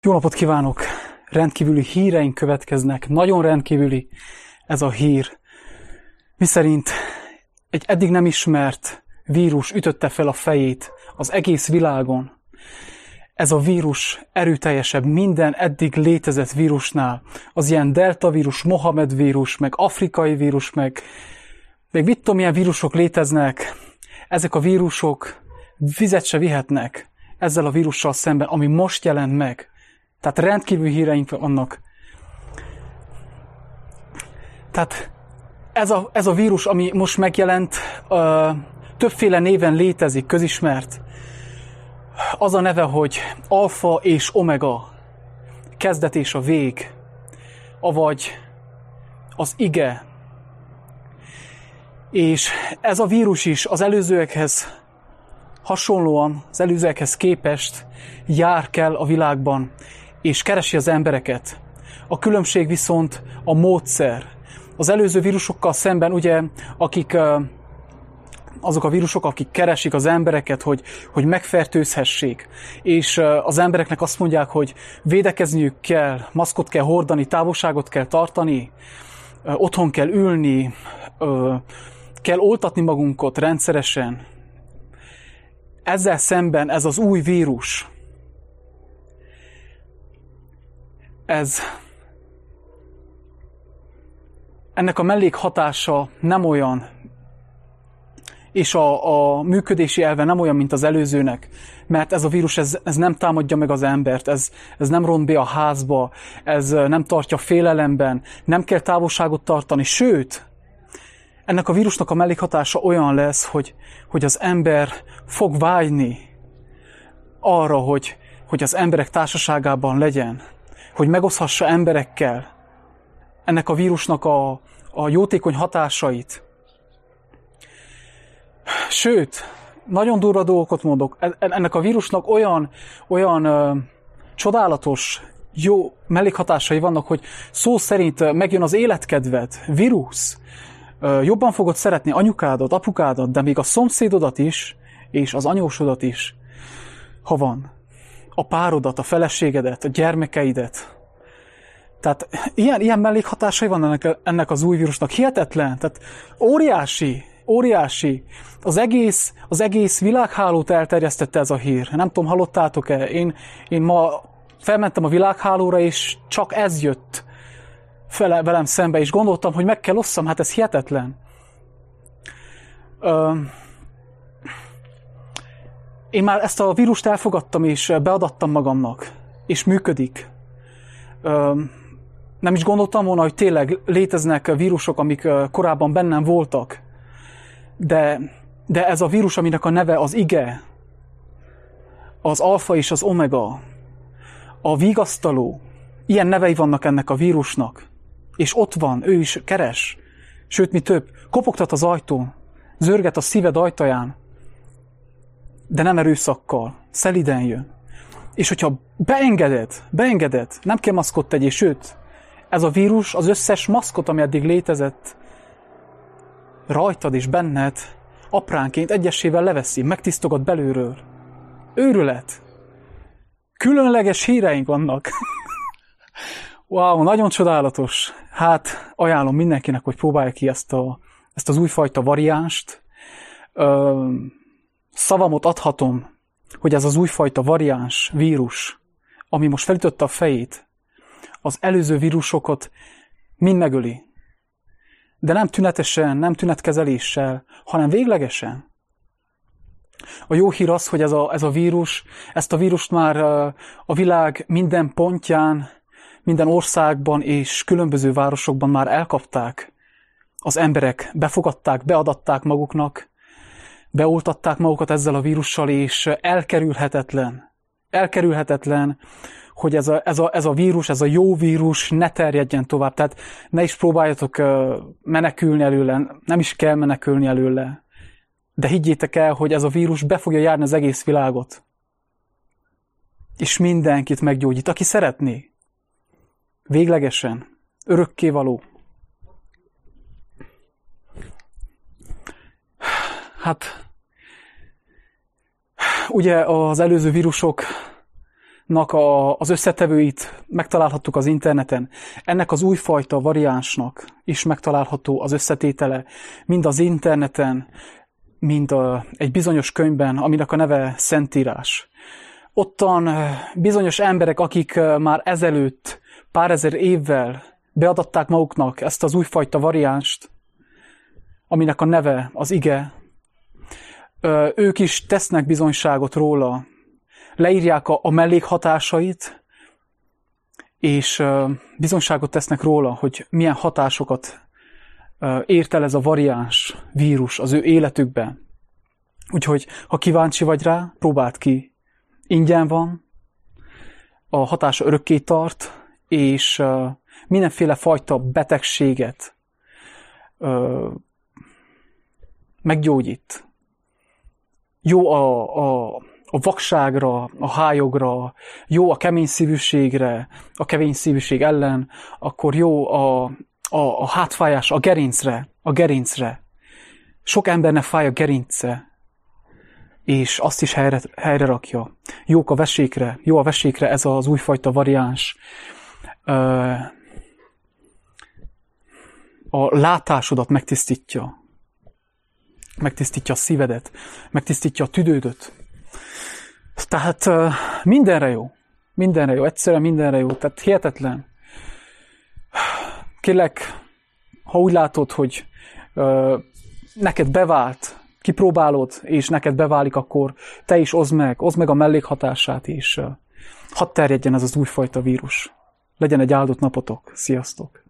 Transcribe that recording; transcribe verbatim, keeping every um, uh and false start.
Jó napot kívánok! Rendkívüli híreink következnek. Nagyon rendkívüli ez a hír. Miszerint egy eddig nem ismert vírus ütötte fel a fejét az egész világon. Ez a vírus erőteljesebb minden eddig létezett vírusnál. Az ilyen delta vírus, Mohamed vírus, meg afrikai vírus, meg még mit tudom, milyen vírusok léteznek. Ezek a vírusok vizet se vihetnek ezzel a vírussal szemben, ami most jelent meg. Tehát rendkívül híreink vannak. Tehát ez a, ez a vírus, ami most megjelent, uh, többféle néven létezik, közismert. Az a neve, hogy alfa és omega, kezdet és a vég, avagy az ige. És ez a vírus is az előzőekhez hasonlóan, az előzőekhez képest jár kell a világban, és keresi az embereket. A különbség viszont a módszer. Az előző vírusokkal szemben, ugye, akik azok a vírusok, akik keresik az embereket, hogy, hogy megfertőzhessék, és az embereknek azt mondják, hogy védekezniük kell, maszkot kell hordani, távolságot kell tartani, otthon kell ülni, kell oltatni magunkat rendszeresen. Ezzel szemben ez az új vírus, ez, ennek a mellékhatása nem olyan, és a, a működési elve nem olyan, mint az előzőnek, mert ez a vírus ez, ez nem támadja meg az embert, ez, ez nem ront be a házba, ez nem tartja félelemben, nem kell távolságot tartani, sőt, ennek a vírusnak a mellékhatása olyan lesz, hogy, hogy az ember fog vágyni arra, hogy, hogy az emberek társaságában legyen, hogy megoszthassa emberekkel ennek a vírusnak a, a jótékony hatásait. Sőt, nagyon durva dolgokat mondok, ennek a vírusnak olyan, olyan ö, csodálatos, jó mellékhatásai vannak, hogy szó szerint megjön az életkedved, vírus, ö, jobban fogod szeretni anyukádat, apukádat, de még a szomszédodat is, és az anyósodat is, ha van. A párodat, a feleségedet, a gyermekeidet. Tehát ilyen, ilyen mellékhatásai van ennek, ennek az új vírusnak. Hihetetlen, tehát óriási, óriási. Az egész, az egész világhálót elterjesztette ez a hír. Nem tudom, hallottátok-e? Én, én ma felmentem a világhálóra, és csak ez jött fele, velem szembe, és gondoltam, hogy meg kell osszam, hát ez hihetetlen. Ö, Én már ezt a vírust elfogadtam, és beadattam magamnak, és működik. Nem is gondoltam volna, hogy tényleg léteznek vírusok, amik korábban bennem voltak, de, de ez a vírus, aminek a neve az ige, az alfa és az omega, a vigasztaló, ilyen nevei vannak ennek a vírusnak, és ott van, ő is keres, sőt, mi több, kopogtat az ajtón, zörget a szíved ajtaján, de nem erőszakkal, szeliden jön. És hogyha beengeded, beengeded, nem kell maszkot tegyél, sőt, ez a vírus az összes maszkot, ami eddig létezett, rajtad és benned, apránként egyesével leveszi, megtisztogat belülről. Őrület! Különleges híreink vannak. Wow, nagyon csodálatos. Hát, ajánlom mindenkinek, hogy próbálja ki ezt, a, ezt az újfajta variánst. Ö, Szavamot adhatom, hogy ez az újfajta variáns vírus, ami most felütötte a fejét, az előző vírusokat mind megöli. De nem tünetesen, nem tünetkezeléssel, hanem véglegesen. A jó hír az, hogy ez a, ez a vírus, ezt a vírust már a világ minden pontján, minden országban és különböző városokban már elkapták. Az emberek befogadták, beadatták maguknak, beoltatták magukat ezzel a vírussal, és elkerülhetetlen, elkerülhetetlen, hogy ez a, ez, a, ez a vírus, ez a jó vírus ne terjedjen tovább. Tehát ne is próbáljatok menekülni előle, nem is kell menekülni előle. De higgyétek el, hogy ez a vírus be fogja járni az egész világot. És mindenkit meggyógyít, aki szeretné. Véglegesen, örökkévaló. Hát, ugye az előző vírusok a, az összetevőit megtalálhattuk az interneten. Ennek az újfajta variánsnak is megtalálható az összetétele, mind az interneten, mind a, egy bizonyos könyvben, aminek a neve Szentírás. Ottan bizonyos emberek, akik már ezelőtt pár ezer évvel beadatták maguknak ezt az újfajta variánst, aminek a neve az ige, ők is tesznek bizonyságot róla, leírják a, a mellékhatásait, és bizonyságot tesznek róla, hogy milyen hatásokat ért el ez a variáns vírus az ő életükben. Úgyhogy, ha kíváncsi vagy rá, próbáld ki. Ingyen van, a hatása örökké tart, és mindenféle fajta betegséget meggyógyít. Jó a, a, a vakságra, a hályogra, jó a kemény szívűségre, a kemény szívűség ellen, akkor jó a, a, a hátfájás, a gerincre, a gerincre. Sok embernek fáj a gerince, és azt is helyre, helyre rakja. Jók a vesékre, jó a vesékre ez az újfajta variáns. A látásodat megtisztítja. Megtisztítja a szívedet, megtisztítja a tüdődöt. Tehát mindenre jó. Mindenre jó, egyszerűen mindenre jó. Tehát hihetetlen. Kérlek, ha úgy látod, hogy neked bevált, kipróbálod, és neked beválik, akkor te is oszd meg, oszd meg a mellékhatását, és hadd terjedjen ez az újfajta vírus. Legyen egy áldott napotok. Sziasztok!